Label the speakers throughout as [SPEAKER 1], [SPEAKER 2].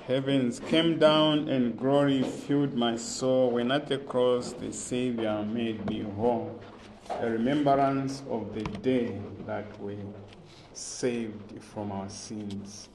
[SPEAKER 1] Heavens came down and glory filled my soul when at the cross the Savior made me whole. A remembrance of the day that we saved from our sins.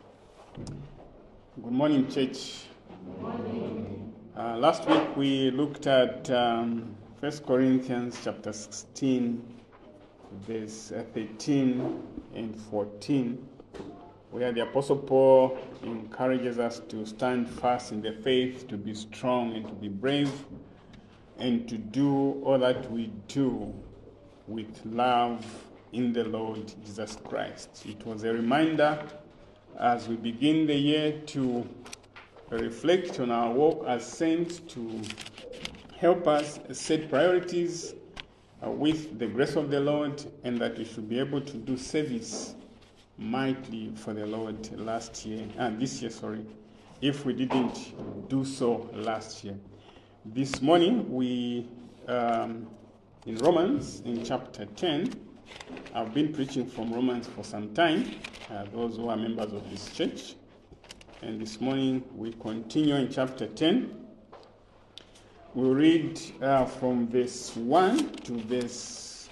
[SPEAKER 1] Good morning, church.
[SPEAKER 2] Good morning.
[SPEAKER 1] Last week we looked at 1 Corinthians chapter 16, verse 13 and 14, where the Apostle Paul encourages us to stand fast in the faith, to be strong and to be brave, and to do all that we do with love in the Lord Jesus Christ. It was a reminder as we begin the year to reflect on our walk as saints, to help us set priorities with the grace of the Lord, and that we should be able to do service mightily for the Lord this year, if we didn't do so last year. This morning we in Romans, in chapter 10. I've been preaching from Romans for some time, those who are members of this church, and this morning we continue in chapter 10. We'll read from verse 1 to verse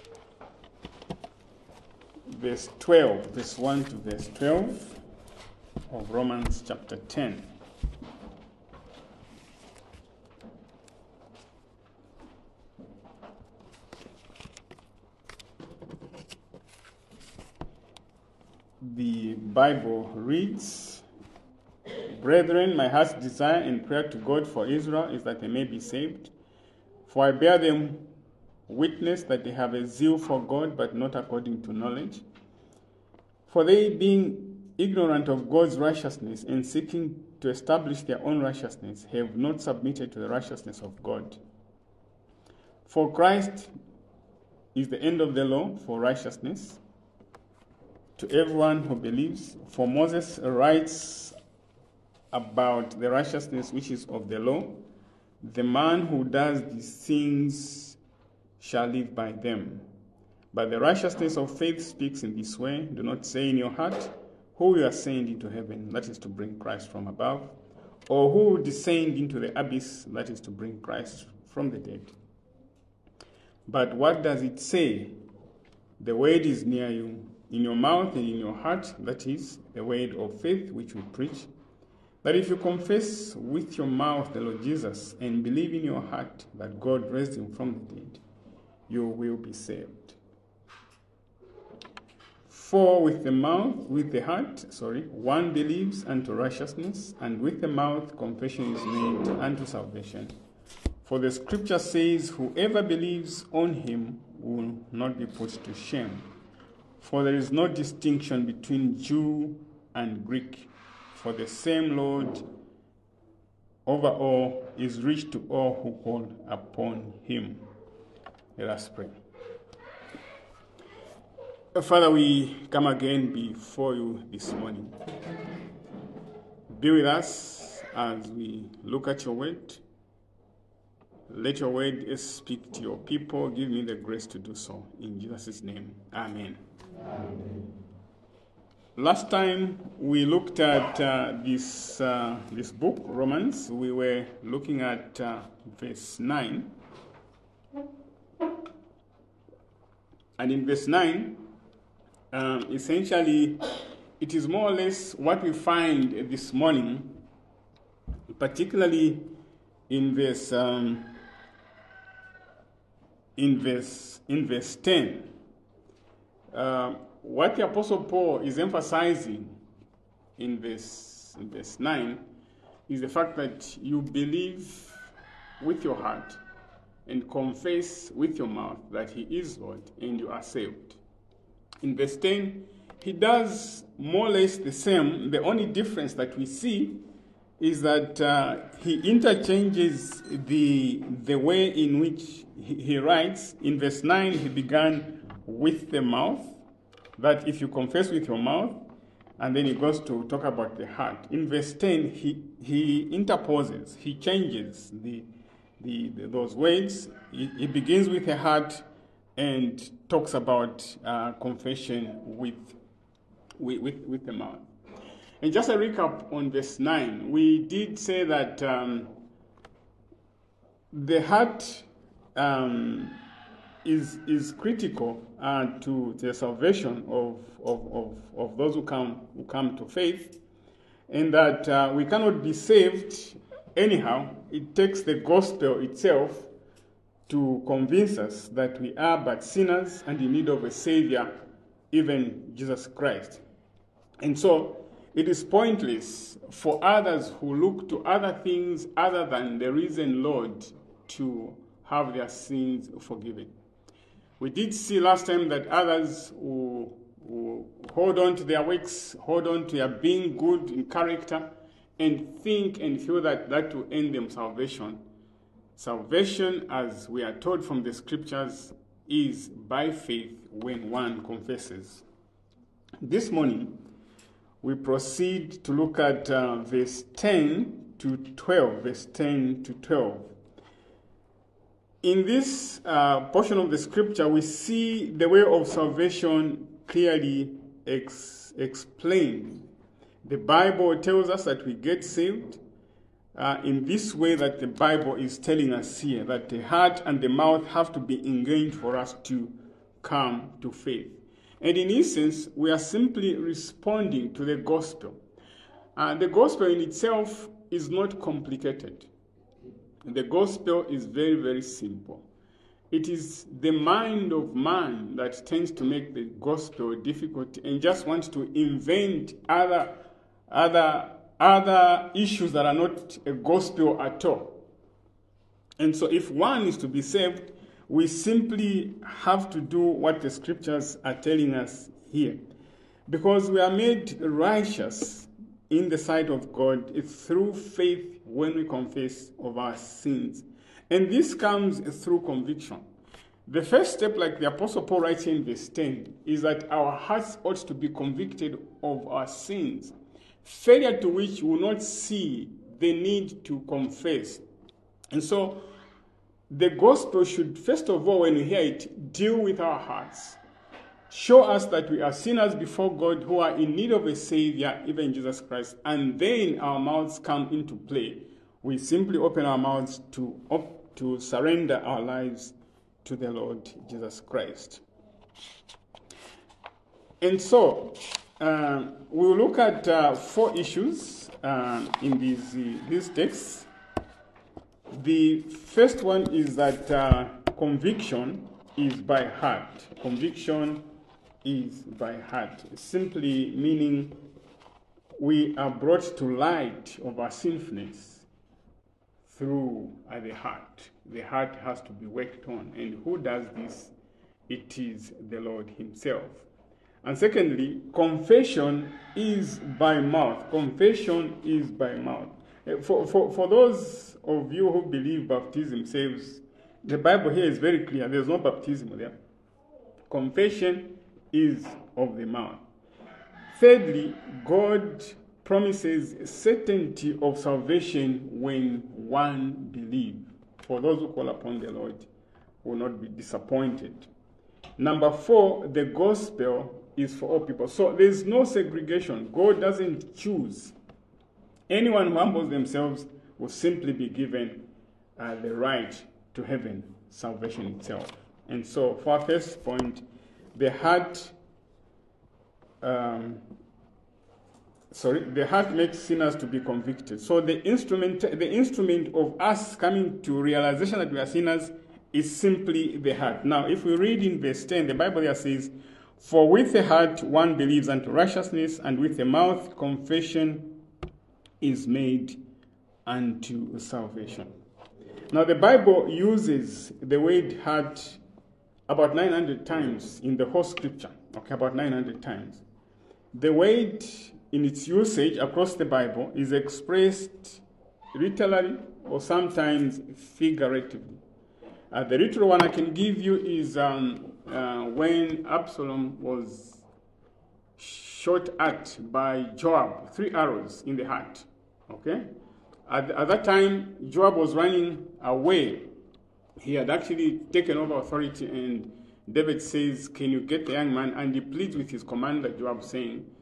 [SPEAKER 1] 12, verse 1 to verse 12 of Romans chapter 10. The Bible reads, "Brethren, my heart's desire and prayer to God for Israel is that they may be saved. For I bear them witness that they have a zeal for God, but not according to knowledge. For they, being ignorant of God's righteousness and seeking to establish their own righteousness, have not submitted to the righteousness of God. For Christ is the end of the law for righteousness to everyone who believes. For Moses writes about the righteousness which is of the law, the man who does these things shall live by them. But the righteousness of faith speaks in this way: do not say in your heart, who will ascend into heaven, that is to bring Christ from above, or who will descend into the abyss, that is to bring Christ from the dead. But what does it say? The word is near you, in your mouth and in your heart, that is the word of faith which we preach, that if you confess with your mouth the Lord Jesus and believe in your heart that God raised him from the dead, you will be saved. For with the heart, one believes unto righteousness, and with the mouth confession is made unto salvation. For the scripture says, whoever believes on him will not be put to shame. For there is no distinction between Jew and Greek, for the same Lord over all is rich to all who call upon him." Let us pray. Father, we come again before you this morning. Be with us as we look at your word. Let your word speak to your people. Give me the grace to do so. In Jesus' name, amen. Amen. Last time we looked at this book, Romans. We were looking at verse 9. And in verse 9, essentially, it is more or less what we find this morning, particularly in verse 10. What the Apostle Paul is emphasizing in verse 9 is the fact that you believe with your heart and confess with your mouth that he is Lord, and you are saved. In verse 10, he does more or less the same. The only difference that we see is that he interchanges the way in which he writes. In verse 9, he began with the mouth, that if you confess with your mouth, and then he goes to talk about the heart. In verse 10, he interposes, he changes those words. He begins with the heart and talks about confession with the mouth. And just a recap on verse 9, we did say that the heart is critical to the salvation of those who come to faith, and that we cannot be saved anyhow. It takes the gospel itself to convince us that we are but sinners and in need of a Savior, even Jesus Christ. And so it is pointless for others who look to other things other than the risen Lord to have their sins forgiven. We did see last time that others who hold on to their works, hold on to their being good in character, and think and feel that that will earn them salvation. Salvation, as we are told from the scriptures, is by faith when one confesses. This morning, we proceed to look at verse 10 to 12. Verse 10 to 12. In this portion of the scripture, we see the way of salvation clearly explained. The Bible tells us that we get saved in this way that the Bible is telling us here, that the heart and the mouth have to be engaged for us to come to faith. And in essence, we are simply responding to the gospel. The gospel in itself is not complicated. The gospel is very, very simple. It is the mind of man that tends to make the gospel difficult and just wants to invent other issues that are not a gospel at all. And so if one is to be saved, we simply have to do what the scriptures are telling us here. Because we are made righteous in the sight of God through faith when we confess of our sins. And this comes through conviction. The first step, like the Apostle Paul writes in verse 10, is that our hearts ought to be convicted of our sins, failure to which we will not see the need to confess. And so the gospel should, first of all, when we hear it, deal with our hearts. Show us that we are sinners before God who are in need of a Savior, even Jesus Christ. And then our mouths come into play. We simply open our mouths to surrender our lives to the Lord Jesus Christ. And so, we'll look at 4 issues in these texts. The first one is that conviction is by heart. Conviction is by heart, simply meaning we are brought to light of our sinfulness through the heart. The heart has to be worked on. And who does this? It is the Lord himself. And secondly, confession is by mouth. Confession is by mouth. For those of you who believe baptism saves, the Bible here is very clear. There's no baptism there. Confession is of the mouth. Thirdly, God promises certainty of salvation when one believes. For those who call upon the Lord will not be disappointed. Number 4, the gospel is for all people. So there's no segregation. God doesn't choose. Anyone who humbles themselves will simply be given the right to heaven, salvation itself. And so for our first point, the heart makes sinners to be convicted. So the instrument of us coming to realization that we are sinners is simply the heart. Now, if we read in verse 10, the Bible there says, "For with the heart one believes unto righteousness, and with the mouth confession is made unto salvation." Now, the Bible uses the word heart about 900 times in the whole scripture. Okay, about 900 times. The word in its usage across the Bible is expressed literally or sometimes figuratively. The literal one I can give you is when Absalom was shot at by Joab, 3 arrows in the heart. Okay? At that time, Joab was running away. He had actually taken over authority, and David says, "Can you get the young man?" And he pleads with his commander, Joab, saying,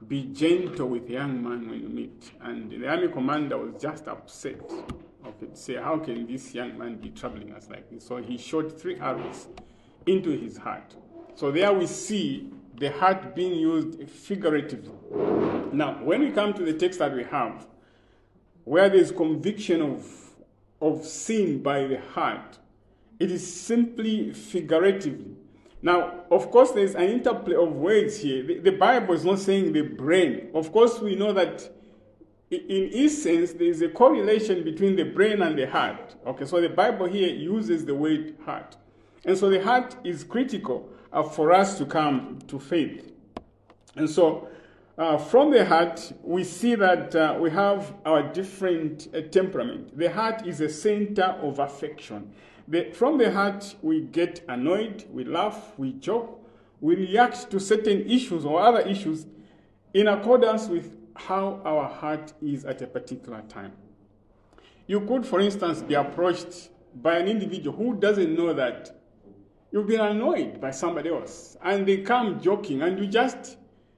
[SPEAKER 1] be gentle with a young man when you meet. And the army commander was just upset. Okay, say, how can this young man be troubling us like this? So he shot 3 arrows into his heart. So there we see the heart being used figuratively. Now, when we come to the text that we have, where there is conviction of sin by the heart, it is simply figuratively. Now, of course, there's an interplay of words here. The Bible is not saying the brain. Of course, we know that in essence, there is a correlation between the brain and the heart. Okay, so the Bible here uses the word heart. And so the heart is critical for us to come to faith. And so from the heart, we see that we have our different temperament. The heart is a center of affection. From the heart, we get annoyed, we laugh, we joke, we react to certain issues or other issues in accordance with how our heart is at a particular time. You could, for instance, be approached by an individual who doesn't know that you've been annoyed by somebody else, and they come joking, and you just,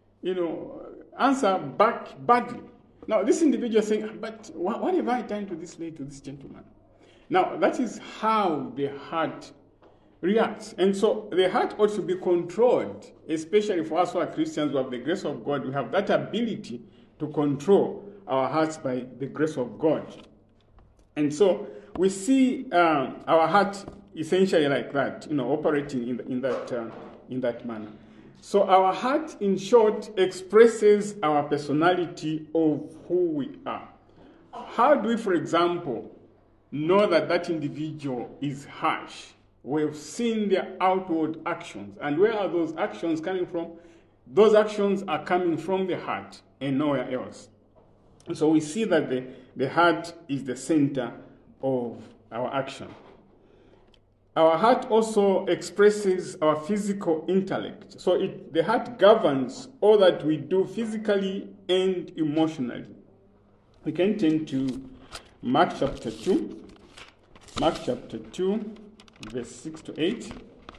[SPEAKER 1] answer back badly. Now, this individual is saying, but what have I done to this lady, to this gentleman? Now, that is how the heart reacts. And so the heart ought to be controlled, especially for us who are Christians who have the grace of God. We have that ability to control our hearts by the grace of God. And so we see our heart essentially like that, operating in that manner. So our heart, in short, expresses our personality of who we are. How do we, for example, know that individual is harsh? We've seen their outward actions. And where are those actions coming from? Those actions are coming from the heart and nowhere else. So we see that the heart is the center of our action. Our heart also expresses our physical intellect. So the heart governs all that we do physically and emotionally. We can turn to Mark chapter 2. Mark chapter 2, verse 6 to 8.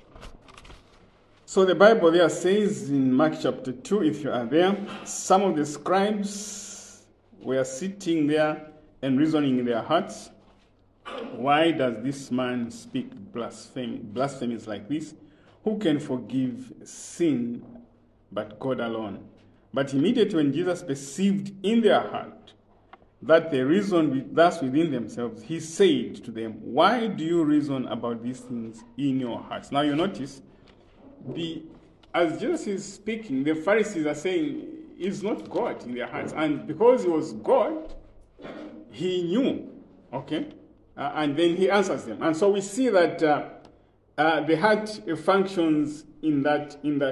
[SPEAKER 1] So the Bible there says in Mark chapter 2, if you are there, some of the scribes were sitting there and reasoning in their hearts, why does this man speak blasphemy? Blasphemies like this? Who can forgive sin but God alone? But immediately when Jesus perceived in their heart that they reasoned thus within themselves, he said to them, why do you reason about these things in your hearts? Now you notice, as Jesus is speaking, the Pharisees are saying, he's not God in their hearts. And because he was God, he knew, okay? And then he answers them. And so we see that the heart functions in that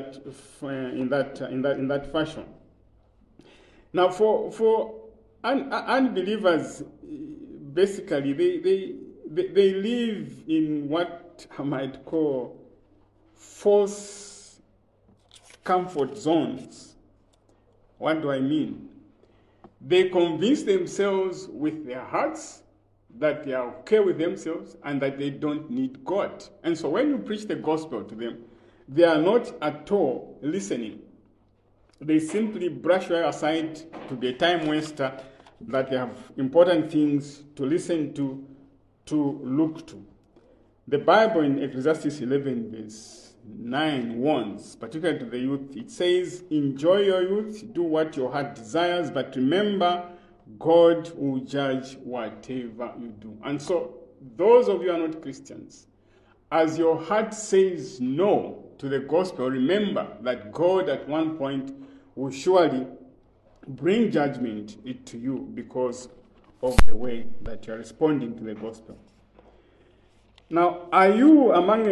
[SPEAKER 1] fashion. Now, for unbelievers, basically, they live in what I might call false comfort zones. What do I mean? They convince themselves with their hearts that they are okay with themselves and that they don't need God. And so when you preach the gospel to them, they are not at all listening. They simply brush you aside to be a time waster, that they have important things to listen to look to. The Bible in Ecclesiastes 11 verse 9 warns, particularly to the youth, it says, enjoy your youth, do what your heart desires, but remember, God will judge whatever you do. And so, those of you who are not Christians, as your heart says no to the gospel, remember that God at one point will surely bring judgment to you because of the way that you are responding to the gospel. Now, are you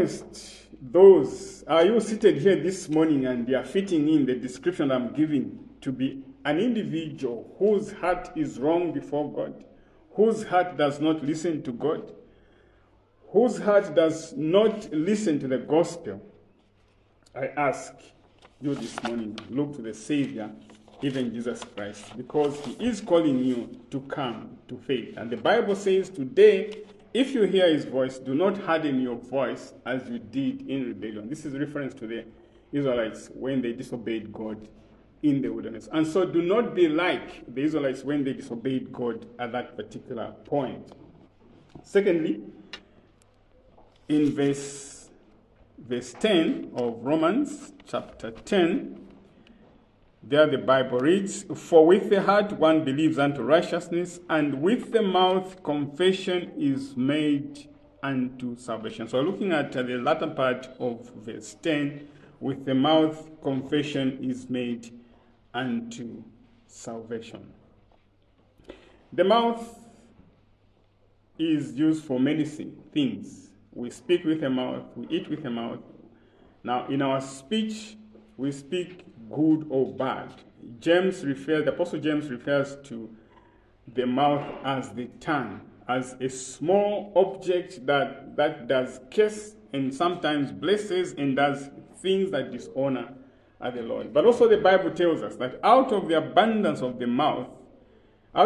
[SPEAKER 1] seated here this morning and you are fitting in the description I'm giving to be an individual whose heart is wrong before God, whose heart does not listen to God, whose heart does not listen to the gospel? I ask you this morning, look to the Savior, even Jesus Christ, because he is calling you to come to faith. And the Bible says today, if you hear his voice, do not harden your voice as you did in rebellion. This is reference to the Israelites when they disobeyed God in the wilderness. And so do not be like the Israelites when they disobeyed God at that particular point. Secondly, in verse 10 of Romans chapter 10, there the Bible reads, "For with the heart one believes unto righteousness, and with the mouth confession is made unto salvation." So looking at the latter part of verse 10, with the mouth confession is made unto salvation. The mouth is used for many things. We speak with the mouth, we eat with the mouth. Now, in our speech, we speak good or bad. The Apostle James refers to the mouth as the tongue, as a small object that does curse and sometimes blesses and does things that dishonor the Lord. But also the Bible tells us that out of the abundance of the heart,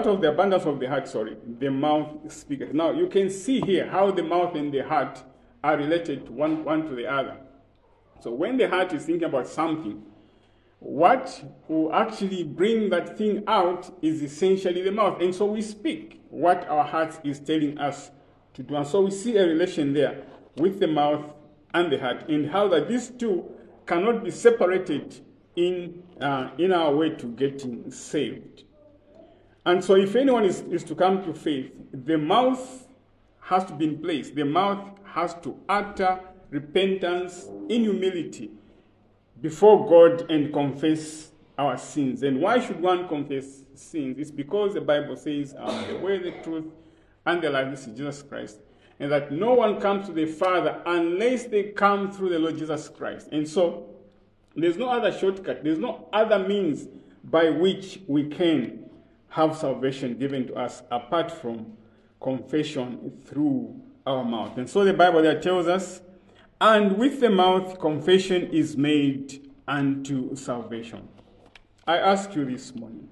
[SPEAKER 1] the mouth speaketh. Now you can see here how the mouth and the heart are related to one to the other. So when the heart is thinking about something, what will actually bring that thing out is essentially the mouth. And so we speak what our heart is telling us to do. And so we see a relation there with the mouth and the heart, and how that these two cannot be separated in our way to getting saved. And so if anyone is to come to faith, the mouth has to be in place. The mouth has to utter repentance in humility before God and confess our sins. And why should one confess sins? It's because the Bible says, the way, the truth, and the life, this is Jesus Christ. And that no one comes to the Father unless they come through the Lord Jesus Christ. And so, there's no other shortcut. There's no other means by which we can have salvation given to us apart from confession through our mouth. And so the Bible there tells us, and with the mouth confession is made unto salvation. I ask you this morning,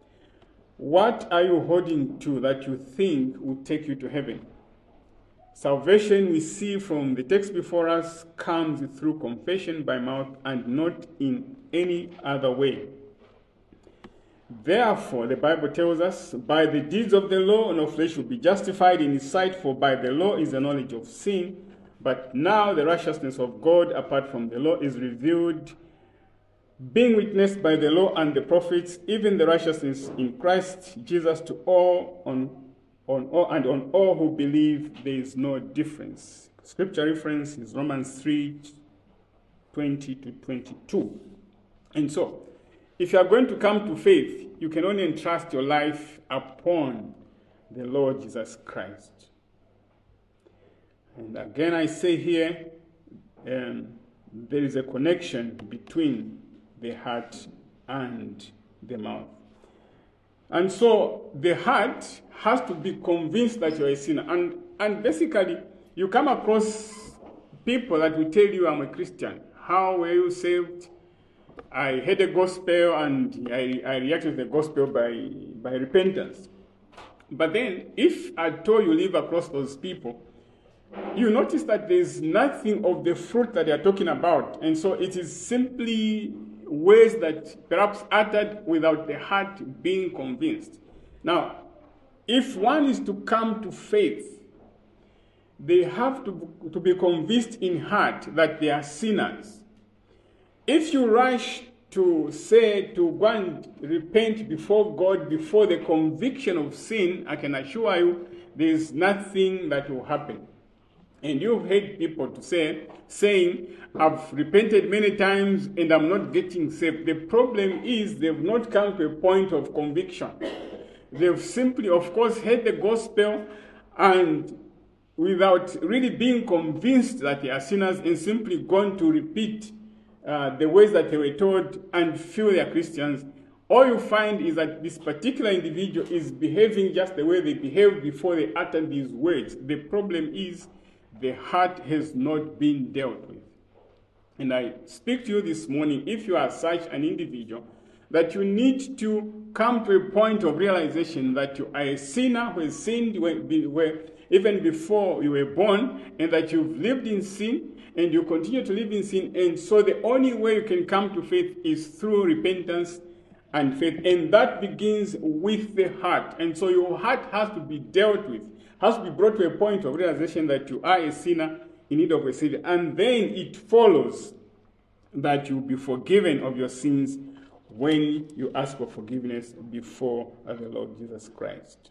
[SPEAKER 1] what are you holding to that you think will take you to heaven? Salvation, we see from the text before us, comes through confession by mouth and not in any other way. Therefore, the Bible tells us, by the deeds of the law, no flesh will be justified in his sight, for by the law is the knowledge of sin. But now the righteousness of God apart from the law is revealed, being witnessed by the law and the prophets, even the righteousness in Christ Jesus to all on all who believe. There is no difference. Scripture reference is Romans 3:20 to 22. And so, if you are going to come to faith, you can only entrust your life upon the Lord Jesus Christ. And again, I say here, there is a connection between the heart and the mouth. And so the heart has to be convinced that you're a sinner. And basically, you come across people that will tell you, I'm a Christian. How were you saved? I heard the gospel and I reacted to the gospel by repentance. But then, if at all you live across those people, you notice that there's nothing of the fruit that they are talking about. And so it is simply words that perhaps uttered without the heart being convinced. Now, if one is to come to faith, they have to be convinced in heart that they are sinners. If you rush to say to go and repent before God, before the conviction of sin, I can assure you there is nothing that will happen. And you've heard people saying, I've repented many times and I'm not getting saved. The problem is they've not come to a point of conviction. They've simply, of course, heard the gospel and without really being convinced that they are sinners and simply gone to repeat the ways that they were told and feel they are Christians. All you find is that this particular individual is behaving just the way they behaved before they uttered these words. The problem is the heart has not been dealt with. And I speak to you this morning, if you are such an individual, that you need to come to a point of realization that you are a sinner who has sinned even before you were born, and that you've lived in sin, and you continue to live in sin. And so the only way you can come to faith is through repentance and faith. And that begins with the heart. And so your heart has to be dealt with, has to be brought to a point of realization that you are a sinner in need of a Savior. And then it follows that you'll be forgiven of your sins when you ask for forgiveness before the Lord Jesus Christ.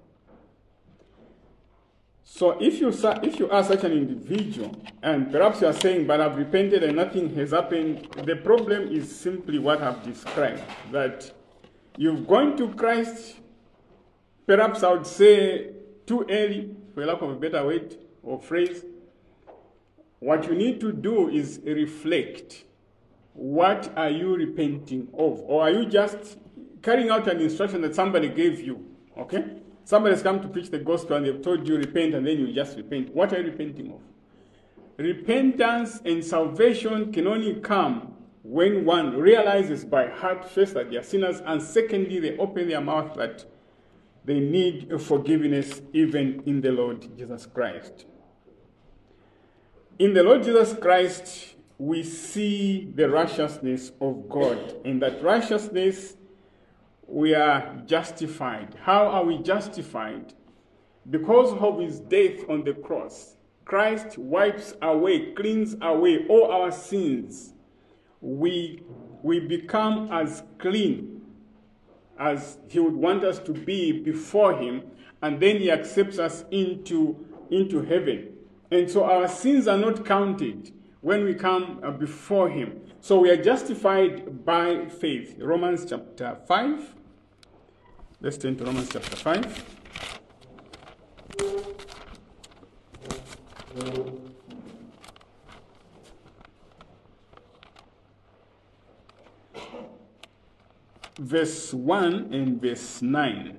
[SPEAKER 1] So if you are such an individual, and perhaps you are saying, but I've repented and nothing has happened, the problem is simply what I've described, that you've gone to Christ, perhaps I would say too early, for lack of a better word or phrase. What you need to do is reflect. What are you repenting of? Or are you just carrying out an instruction that somebody gave you? Okay? Somebody's come to preach the gospel and they've told you repent and then you just repent. What are you repenting of? Repentance and salvation can only come when one realizes by heart first that they are sinners, and secondly they open their mouth that they need forgiveness even in the Lord Jesus Christ. In the Lord Jesus Christ, we see the righteousness of God. In that righteousness, we are justified. How are we justified? Because of his death on the cross, Christ wipes away, cleans away all our sins. We become as clean as he would want us to be before him, and then he accepts us into heaven. And so our sins are not counted when we come before him. So we are justified by faith. Romans chapter 5. Let's turn to Romans chapter 5. Verse 1 and verse 9.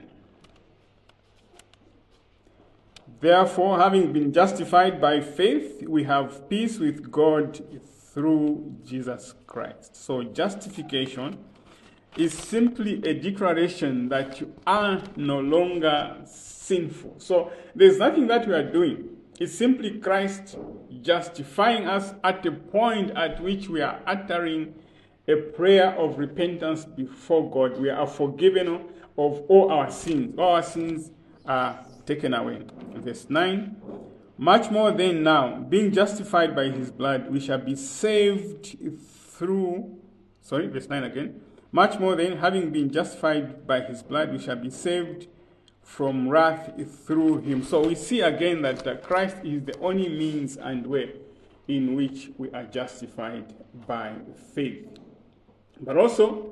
[SPEAKER 1] Therefore, having been justified by faith, we have peace with God through Jesus Christ. So justification is simply a declaration that you are no longer sinful. So there's nothing that we are doing. It's simply Christ justifying us at the point at which we are uttering a prayer of repentance before God. We are forgiven of all our sins. All our sins are taken away. Verse 9. Much more then now, being justified by his blood, we shall be saved through... Sorry, verse 9 again. Much more then, having been justified by his blood, we shall be saved from wrath through him. So we see again that Christ is the only means and way in which we are justified by faith. But also,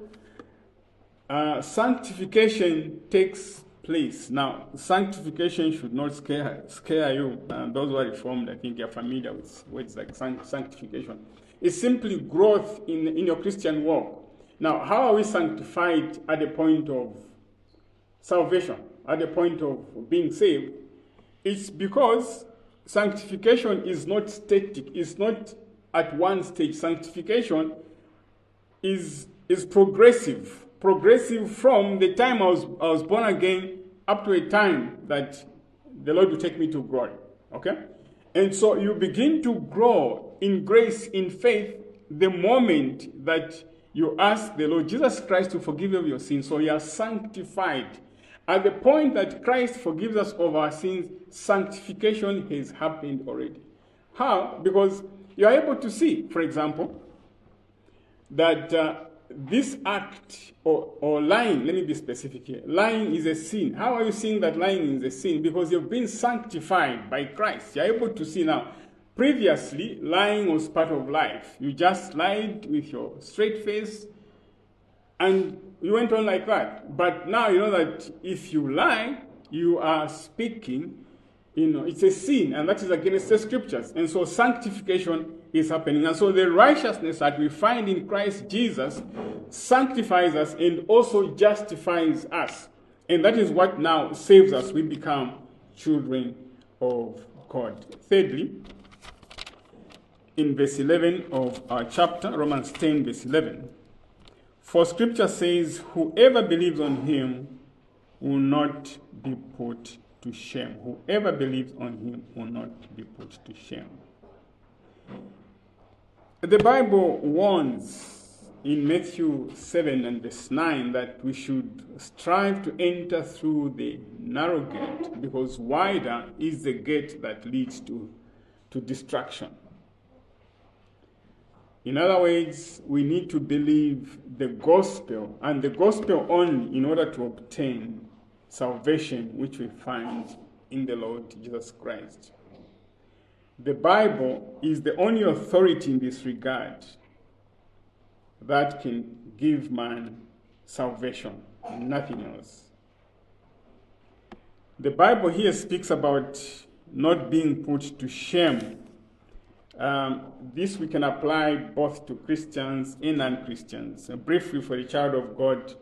[SPEAKER 1] sanctification takes place. Now, sanctification should not scare you. Those who are reformed, I think you're familiar with words like sanctification. It's simply growth in your Christian walk. Now, how are we sanctified at the point of salvation, at the point of being saved? It's because sanctification is not static. It's not at one stage. Sanctification is progressive from the time I was born again up to a time that the Lord will take me to glory. Okay? And so you begin to grow in grace, in faith, the moment that you ask the Lord Jesus Christ to forgive you of your sins. So you are sanctified. At the point that Christ forgives us of our sins, sanctification has happened already. How? Because you are able to see, for example, that this act or lying, let me be specific here, lying is a sin. How are you seeing that lying is a sin? Because you've been sanctified by Christ. You're able to see now. Previously, lying was part of life. You just lied with your straight face and you went on like that. But now you know that if you lie, you are speaking, it's a sin, and that is against the scriptures. And so sanctification is happening. And so the righteousness that we find in Christ Jesus sanctifies us and also justifies us. And that is what now saves us. We become children of God. Thirdly, in verse 11 of our chapter, Romans 10, verse 11, for scripture says, whoever believes on him will not be put to shame. Whoever believes on him will not be put to shame. The Bible warns in Matthew 7 and verse 9 that we should strive to enter through the narrow gate, because wider is the gate that leads to destruction. In other words, we need to believe the gospel, and the gospel only, in order to obtain salvation which we find in the Lord Jesus Christ. The Bible is the only authority in this regard that can give man salvation, nothing else. The Bible here speaks about not being put to shame. This we can apply both to Christians and non-Christians. Briefly, for a child of God,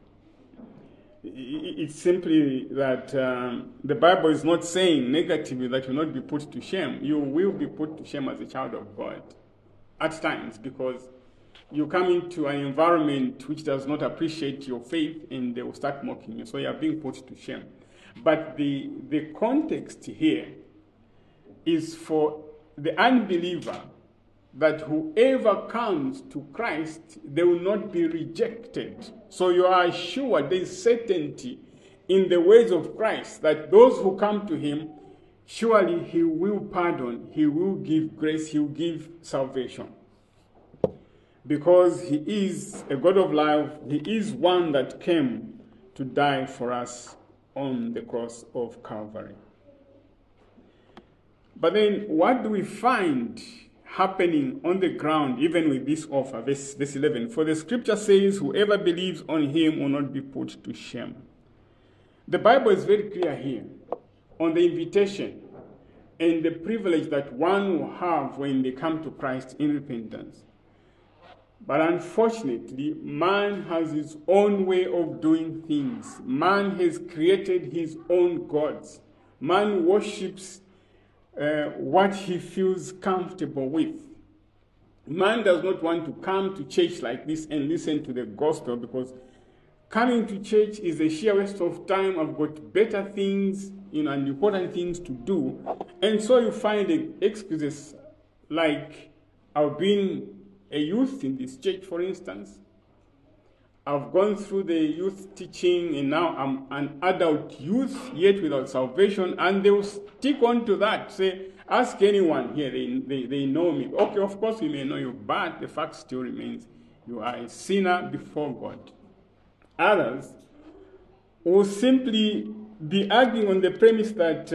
[SPEAKER 1] it's simply that the Bible is not saying negatively that you will not be put to shame. You will be put to shame as a child of God at times, because you come into an environment which does not appreciate your faith, and they will start mocking you. So you are being put to shame. But the context here is for the unbeliever, that whoever comes to Christ, they will not be rejected. So you are assured, there is certainty in the ways of Christ, that those who come to him, surely he will pardon, he will give grace, he will give salvation. Because he is a God of love, he is one that came to die for us on the cross of Calvary. But then what do we find happening on the ground, even with this offer? Verse 11, for the scripture says, whoever believes on him will not be put to shame. The Bible is very clear here on the invitation and the privilege that one will have when they come to Christ in repentance. But unfortunately, man has his own way of doing things. Man has created his own gods. Man worships what he feels comfortable with. Man does not want to come to church like this and listen to the gospel, because coming to church is a sheer waste of time. I've got better things, and important things to do. And so you find excuses like, I've been a youth in this church, for instance. I've gone through the youth teaching, and now I'm an adult youth, yet without salvation, and they will stick on to that. Say, ask anyone here, they know me. Okay, of course we may know you, but the fact still remains, you are a sinner before God. Others will simply be arguing on the premise that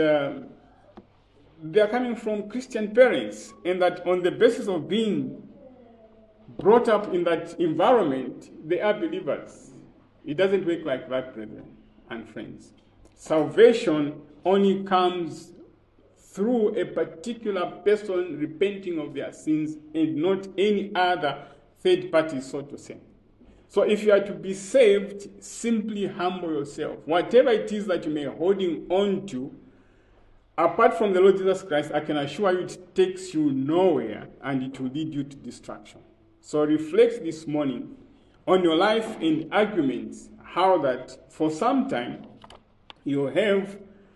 [SPEAKER 1] they are coming from Christian parents, and that on the basis of being brought up in that environment, they are believers. It doesn't work like that, brethren and friends. Salvation only comes through a particular person repenting of their sins, and not any other third party, so to say. So if you are to be saved, simply humble yourself. Whatever it is that you may be holding on to, apart from the Lord Jesus Christ, I can assure you it takes you nowhere, and it will lead you to destruction. So reflect this morning on your life and arguments, how that for some time you have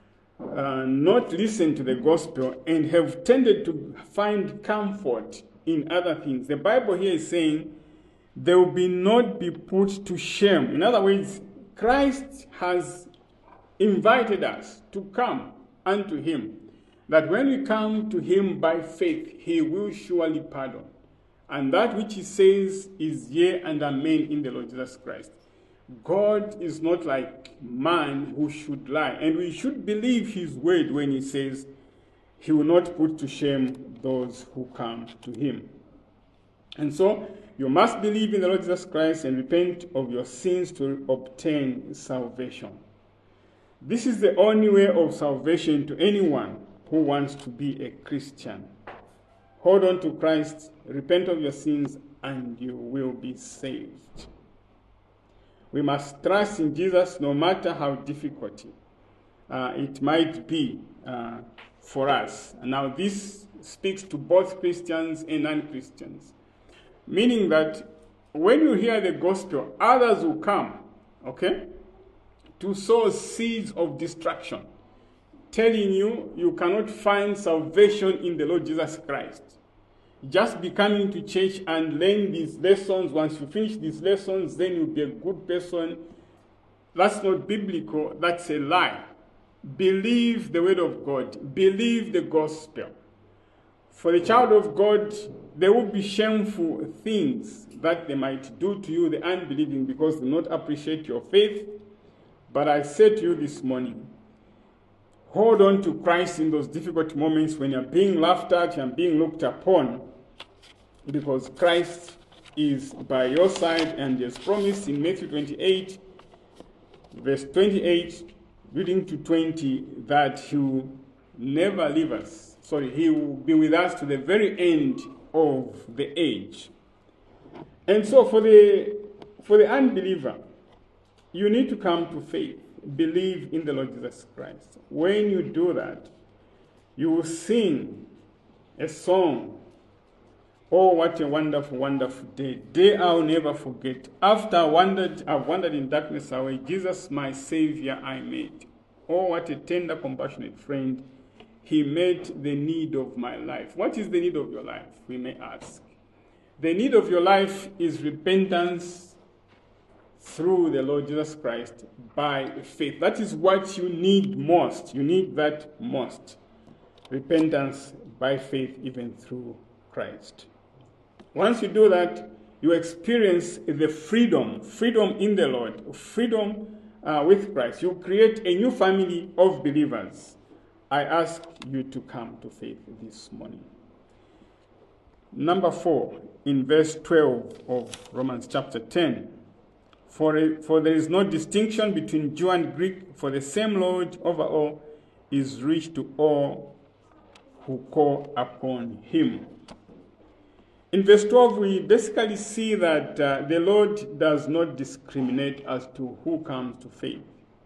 [SPEAKER 1] not listened to the gospel and have tended to find comfort in other things. The Bible here is saying they will not be put to shame. In other words, Christ has invited us to come unto him, that when we come to him by faith, he will surely pardon. And that which he says is yea and amen in the Lord Jesus Christ. God is not like man who should lie. And we should believe his word when he says he will not put to shame those who come to him. And so you must believe in the Lord Jesus Christ and repent of your sins to obtain salvation. This is the only way of salvation to anyone who wants to be a Christian. Hold on to Christ, repent of your sins, and you will be saved. We must trust in Jesus no matter how difficult it might be for us. Now this speaks to both Christians and non-Christians, meaning that when you hear the gospel, others will come, to sow seeds of destruction, telling you you cannot find salvation in the Lord Jesus Christ. just be coming to church and learn these lessons. Once you finish these lessons, then you'll be a good person. That's not biblical. That's a lie. Believe the word of God. Believe the gospel. For the child of God, there will be shameful things that they might do to you, the unbelieving, because they not appreciate your faith. But I said to you this morning, hold on to Christ in those difficult moments when you're being laughed at and being looked upon, because Christ is by your side and has promised in Matthew 28, verse 28, reading to 20, that he will never leave us. He will be with us to the very end of the age. And so for the unbeliever, you need to come to faith. Believe in the Lord Jesus Christ. When you do that, you will sing a song. Oh, what a wonderful, wonderful day. Day I'll never forget. After I've wandered in darkness away, Jesus, my Savior, I met. Oh, what a tender, compassionate friend. He met the need of my life. What is the need of your life, we may ask? The need of your life is repentance through the Lord Jesus Christ by faith. That is what you need most. You need that most. Repentance by faith, even through Christ. Once you do that, you experience the freedom in the Lord, freedom with Christ. You create a new family of believers. I ask you to come to faith this morning. Number 4, in verse 12 of Romans chapter 10. For there is no distinction between Jew and Greek, for the same Lord over all is rich to all who call upon him. In verse 12, we basically see that the Lord does not discriminate as to who comes to faith.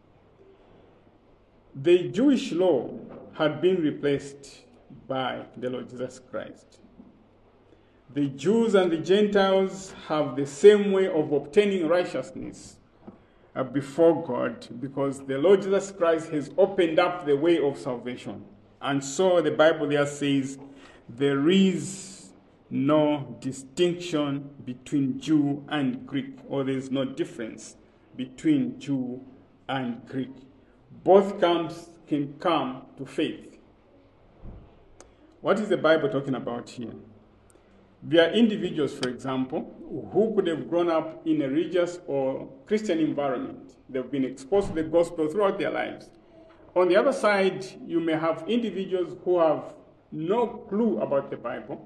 [SPEAKER 1] The Jewish law had been replaced by the Lord Jesus Christ. The Jews and the Gentiles have the same way of obtaining righteousness before God, because the Lord Jesus Christ has opened up the way of salvation. And so the Bible there says there is no distinction between Jew and Greek, or there is no difference between Jew and Greek. Both camps can come to faith. What is the Bible talking about here? There are individuals, for example, who could have grown up in a religious or Christian environment. They've been exposed to the gospel throughout their lives. On the other side, you may have individuals who have no clue about the Bible,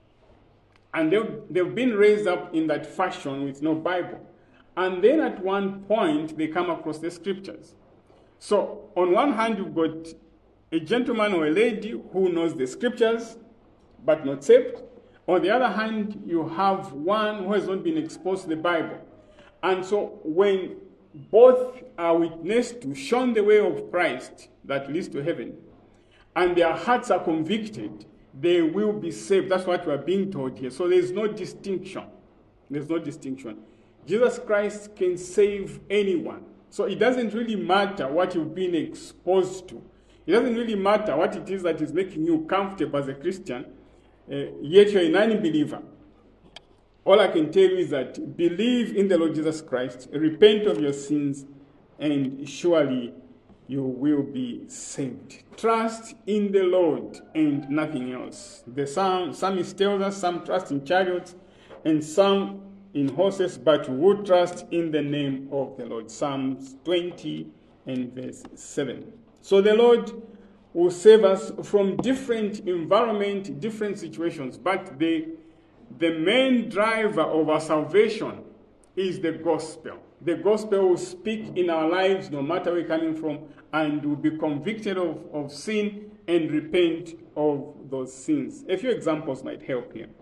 [SPEAKER 1] and they've been raised up in that fashion with no Bible. And then at one point, they come across the scriptures. So on one hand, you've got a gentleman or a lady who knows the scriptures, but not saved. On the other hand, you have one who has not been exposed to the Bible. And so when both are witnessed to, shown the way of Christ that leads to heaven, and their hearts are convicted, they will be saved. That's what we are being told here. So there's no distinction. There's no distinction. Jesus Christ can save anyone. So it doesn't really matter what you've been exposed to. It doesn't really matter what it is that is making you comfortable as a Christian, yet you're a non-believer. All I can tell you is that believe in the Lord Jesus Christ, repent of your sins, and surely you will be saved. Trust in the Lord and nothing else. The psalmist tells us some trust in chariots and some in horses, but we will trust in the name of the Lord. Psalms 20 and verse 7. So the Lord will save us from different environment, different situations, but the main driver of our salvation is the gospel. The gospel will speak in our lives no matter where we're coming from, and we'll be convicted of sin and repent of those sins. A few examples might help here.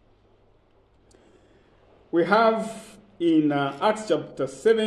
[SPEAKER 1] We have in Acts chapter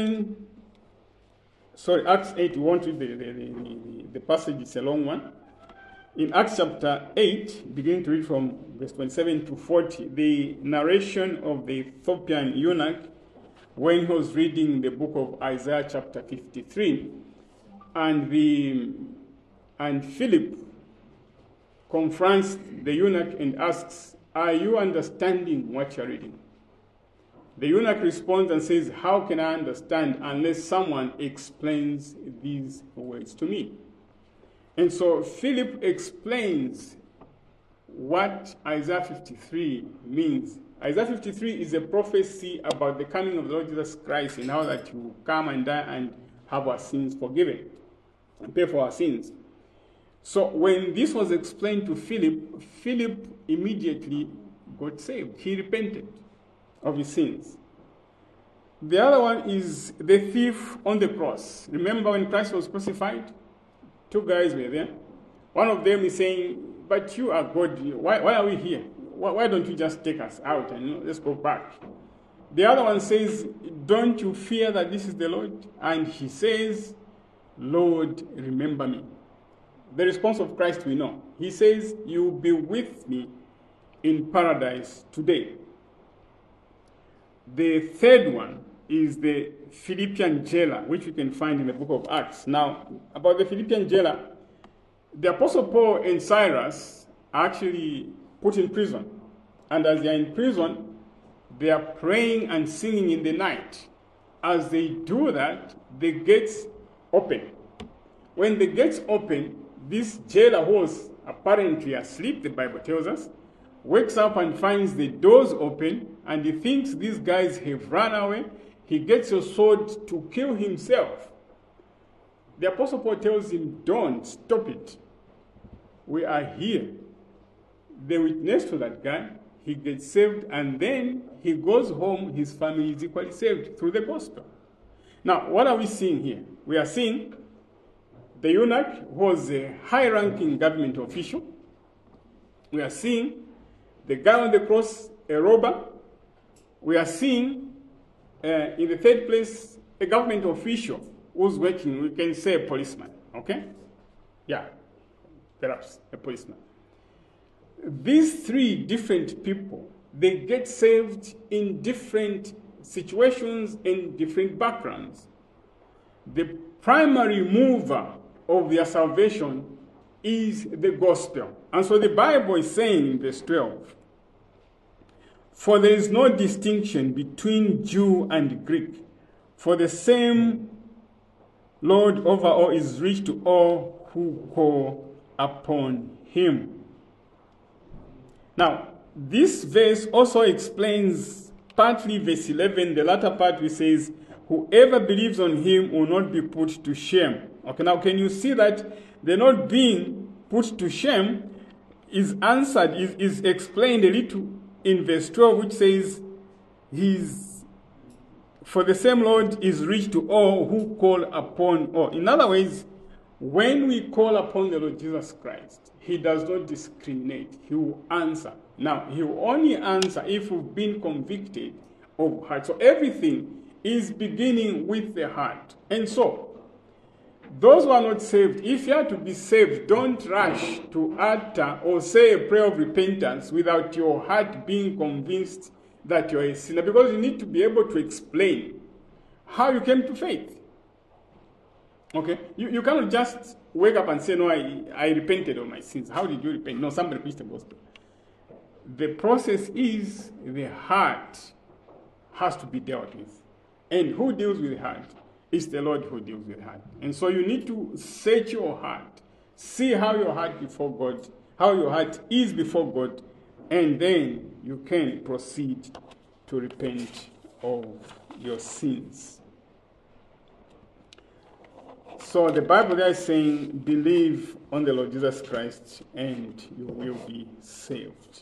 [SPEAKER 1] 8, we won't read the passage, it's a long one. In Acts chapter 8, beginning to read from verse 27 to 40, the narration of the Ethiopian eunuch when he was reading the book of Isaiah chapter 53, and Philip confronts the eunuch and asks are you understanding what you're reading? The eunuch responds and says, how can I understand unless someone explains these words to me? And so Philip explains what Isaiah 53 means. Isaiah 53 is a prophecy about the coming of the Lord Jesus Christ and how that He will come and die and have our sins forgiven and pay for our sins. So when this was explained to Philip, Philip immediately got saved. He repented of his sins. The other one is the thief on the cross. Remember when Christ was crucified? Two guys were there. One of them is saying, but you are God. Why are we here? Why don't you just take us out and let's go back? The other one says, don't you fear that this is the Lord? And he says, Lord, remember me. The response of Christ we know. He says, you'll be with me in paradise today. The third one is the Philippian jailer, which we can find in the book of Acts. Now, about the Philippian jailer, the Apostle Paul and Silas are actually put in prison. And as they are in prison, they are praying and singing in the night. As they do that, the gates open. When the gates open, this jailer, who was apparently asleep, the Bible tells us, wakes up and finds the doors open, and he thinks these guys have run away. He gets a sword to kill himself. The Apostle Paul tells him, don't, stop it. We are here. They witness to that guy. He gets saved, and then he goes home. His family is equally saved through the gospel. Now, what are we seeing here? We are seeing the eunuch, who was a high-ranking government official. We are seeing the guy on the cross, a robber. We are seeing, in the third place, a government official who's working, we can say a policeman, okay? Yeah, perhaps a policeman. These three different people, they get saved in different situations, in different backgrounds. The primary mover of their salvation is the gospel. And so the Bible is saying in verse 12, for there is no distinction between Jew and Greek, for the same Lord over all is rich to all who call upon him. Now, this verse also explains partly verse 11, the latter part which says, whoever believes on him will not be put to shame. Okay, now can you see that the not being put to shame is answered, is explained a little in verse 12, which says, for the same Lord is rich to all who call upon all. In other words, when we call upon the Lord Jesus Christ, he does not discriminate. He will answer. Now, he will only answer if we've been convicted of heart. So everything is beginning with the heart. And so, those who are not saved, if you are to be saved, don't rush to utter or say a prayer of repentance without your heart being convinced that you're a sinner, because you need to be able to explain how you came to faith. Okay? You cannot just wake up and say, no, I repented of my sins. How did you repent? No, somebody preached the gospel. The process is the heart has to be dealt with. And who deals with the heart? It's the Lord who deals with the heart. And so you need to search your heart. See how your heart before God, how your heart is before God, and then you can proceed to repent of your sins. So the Bible there is saying, believe on the Lord Jesus Christ and you will be saved.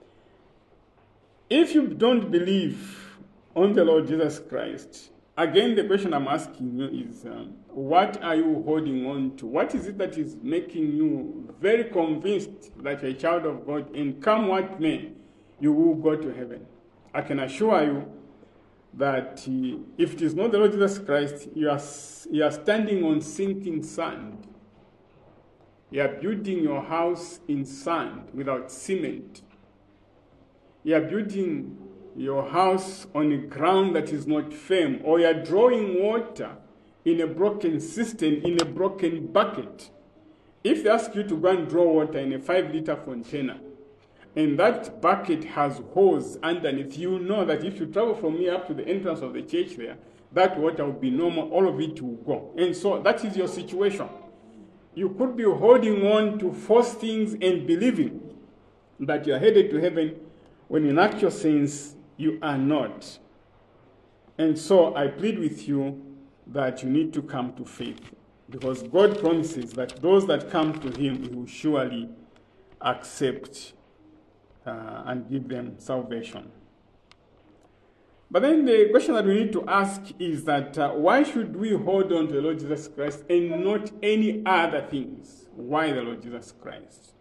[SPEAKER 1] If you don't believe on the Lord Jesus Christ, again the question I'm asking you is, what are you holding on to? What is it that is making you very convinced that you're a child of God, and come what may, you will go to heaven? I can assure you that if it is not the Lord Jesus Christ, you are standing on sinking sand. You are building your house in sand without cement. You are building your house on a ground that is not firm, or you are drawing water in a broken cistern, in a broken bucket. If they ask you to go and draw water in a 5-liter container, and that bucket has hose underneath, you know that if you travel from here up to the entrance of the church there, that water will be normal, all of it will go. And so that is your situation. You could be holding on to false things and believing that you are headed to heaven, when in actual sense, you are not. And so I plead with you that you need to come to faith, because God promises that those that come to him, he will surely accept and give them salvation. But then the question that we need to ask is that why should we hold on to the Lord Jesus Christ and not any other things? Why the Lord Jesus Christ?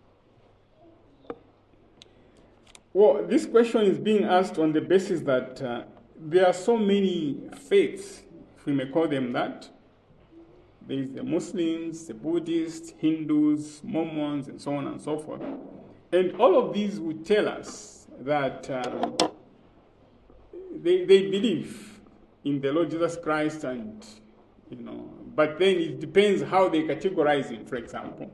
[SPEAKER 1] Well, this question is being asked on the basis that there are so many faiths, if we may call them that. There is the Muslims, the Buddhists, Hindus, Mormons, and so on and so forth. And all of these would tell us that they believe in the Lord Jesus Christ, and but then it depends how they categorize him, for example.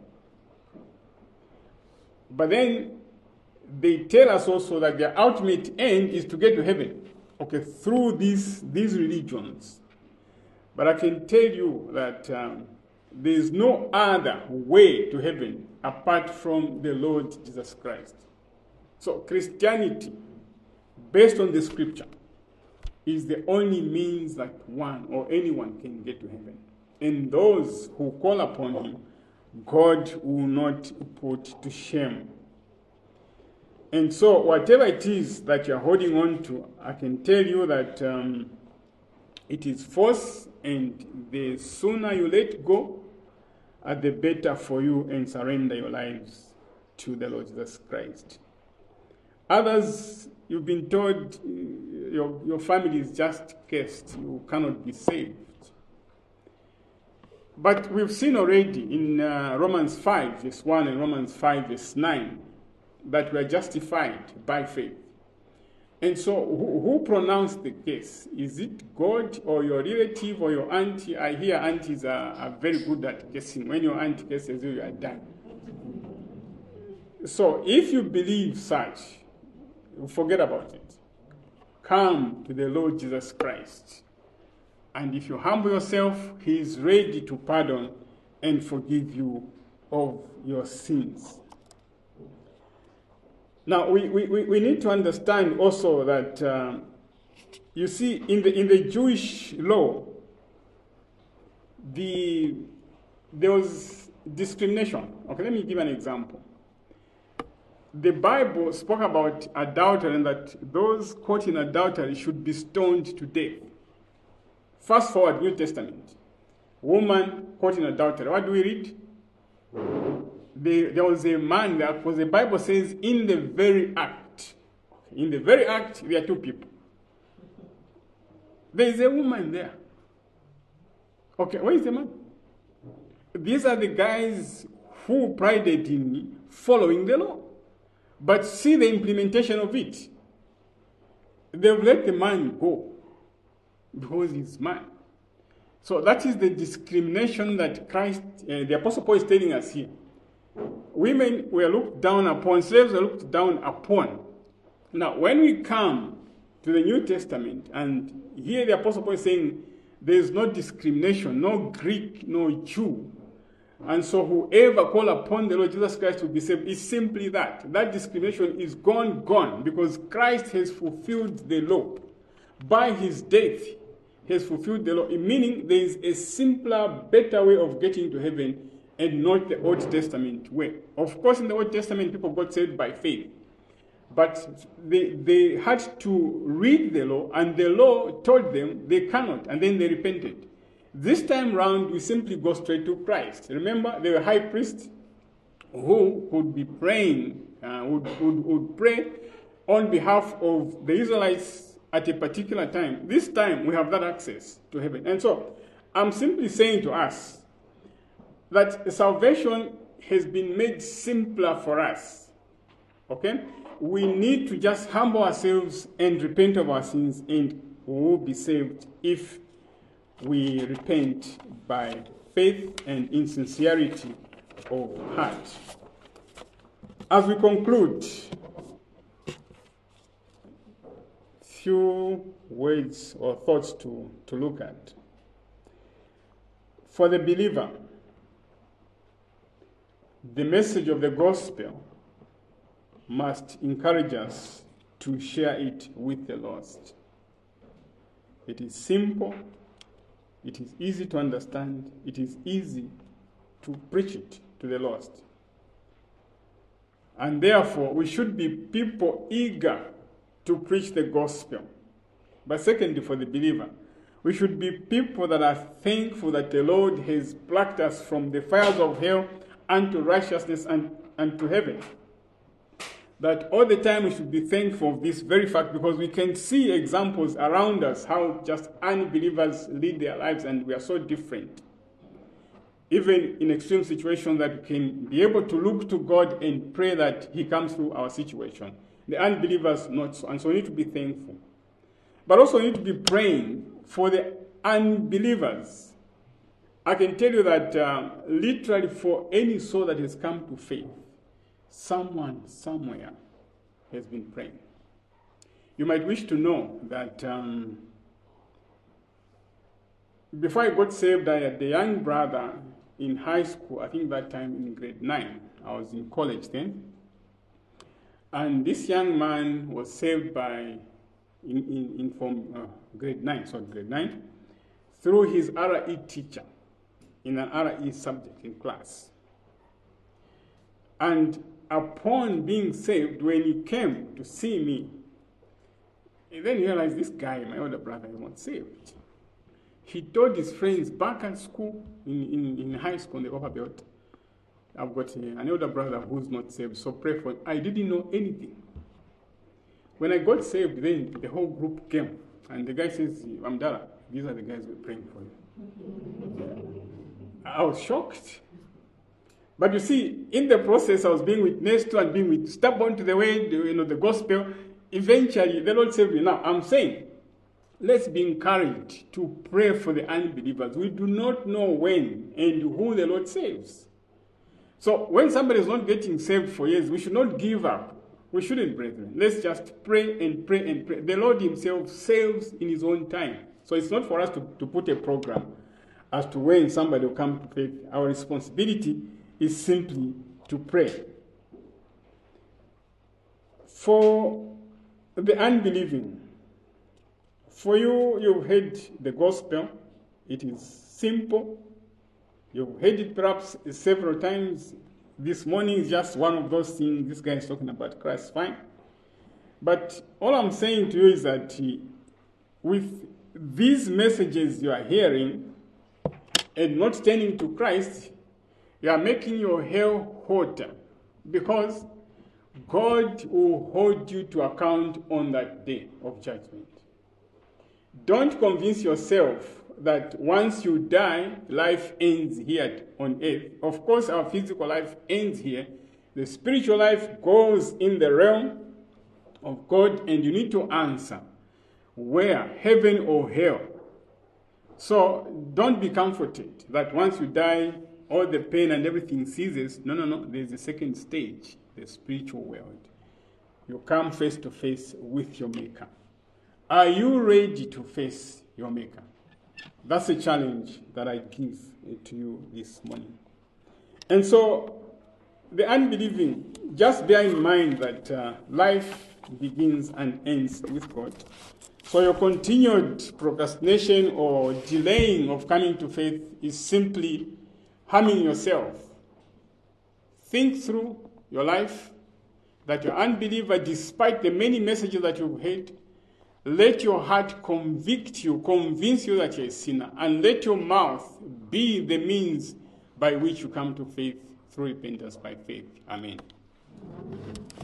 [SPEAKER 1] But then they tell us also that their ultimate end is to get to heaven, through these religions. But I can tell you that there is no other way to heaven apart from the Lord Jesus Christ. So Christianity, based on the scripture, is the only means that one or anyone can get to heaven. And those who call upon him, God will not put to shame. And so whatever it is that you're holding on to, I can tell you that it is false, and the sooner you let go, the better for you, and surrender your lives to the Lord Jesus Christ. Others, you've been told your family is just cursed, you cannot be saved. But we've seen already in Romans 5 verse 1 and Romans 5 verse 9 that we are justified by faith. And so who pronounced the case? Is it God or your relative or your auntie? I hear aunties are very good at guessing. When your auntie guesses you, are done. So if you believe such, forget about it. Come to the Lord Jesus Christ. And if you humble yourself, he is ready to pardon and forgive you of your sins. Now, we need to understand also that, you see, in the Jewish law, there was discrimination. Okay, let me give an example. The Bible spoke about adultery, and that those caught in adultery should be stoned to death. Fast forward, New Testament. Woman caught in adultery. What do we read? There was a man there, because the Bible says in the very act. In the very act, there are two people. There is a woman there. Okay, where is the man? These are the guys who prided in following the law. But see the implementation of it. They've let the man go because he's man. So that is the discrimination that Christ, the Apostle Paul is telling us here. Women were looked down upon, slaves were looked down upon. Now, when we come to the New Testament, and here the Apostle Paul is saying there is no discrimination, no Greek, no Jew. And so whoever call upon the Lord Jesus Christ will be saved. It's simply that. That discrimination is gone, because Christ has fulfilled the law. By his death, he has fulfilled the law. Meaning there is a simpler, better way of getting to heaven, and not the Old Testament way. Of course, in the Old Testament, people got saved by faith. But they had to read the law, and the law told them they cannot, and then they repented. This time round, we simply go straight to Christ. Remember, there were high priests who would be praying, would pray on behalf of the Israelites at a particular time. This time, we have that access to heaven. And so, I'm simply saying to us that salvation has been made simpler for us. Okay? We need to just humble ourselves and repent of our sins, and we will be saved if we repent by faith and in sincerity of heart. As we conclude, few words or thoughts to look at. For the believer, the message of the gospel must encourage us to share it with the lost. It is simple, it is easy to understand, it is easy to preach it to the lost. And therefore, we should be people eager to preach the gospel. But secondly, for the believer, we should be people that are thankful that the Lord has plucked us from the fires of hell unto righteousness and to heaven. That all the time we should be thankful of this very fact, because we can see examples around us how just unbelievers lead their lives, and we are so different. Even in extreme situations, that we can be able to look to God and pray that He comes through our situation. The unbelievers not so, and so we need to be thankful. But also we need to be praying for the unbelievers. I can tell you that literally for any soul that has come to faith, someone somewhere has been praying. You might wish to know that before I got saved, I had a young brother in high school, I think that time in grade 9. I was in college then. And this young man was saved from grade 9, through his RE teacher in an RE subject in class. And upon being saved, when he came to see me, he then realized this guy, my older brother, is not saved. He told his friends back at school, in high school, in the Upper Belt, I've got an older brother who's not saved, so pray for him. I didn't know anything. When I got saved, then the whole group came, and the guy says, Amdala, these are the guys we're praying for you. I was shocked. But you see, in the process, I was being witnessed to and being stubborn to the way, the gospel. Eventually, the Lord saved me. Now, I'm saying, let's be encouraged to pray for the unbelievers. We do not know when and who the Lord saves. So when somebody is not getting saved for years, we should not give up. We shouldn't, brethren. Let's just pray and pray and pray. The Lord Himself saves in His own time. So it's not for us to put a program as to when somebody will come to faith. Our responsibility is simply to pray. For the unbelieving, for you, you've heard the gospel. It is simple. You've heard it perhaps several times. This morning is just one of those things. This guy is talking about Christ, fine. But all I'm saying to you is that with these messages you are hearing and not turning to Christ, you are making your hell hotter, because God will hold you to account on that day of judgment. Don't convince yourself that once you die, life ends here on earth. Of course, our physical life ends here. The spiritual life goes in the realm of God, and you need to answer where, heaven or hell. So don't be comforted that once you die, all the pain and everything ceases. No. There's a second stage, the spiritual world. You come face to face with your Maker. Are you ready to face your Maker? That's a challenge that I give to you this morning. And so, the unbelieving, just bear in mind that life begins and ends with God. So your continued procrastination or delaying of coming to faith is simply harming yourself. Think through your life, that you're an unbeliever despite the many messages that you've heard. Let your heart convict you, convince you that you're a sinner, and let your mouth be the means by which you come to faith through repentance by faith. Amen.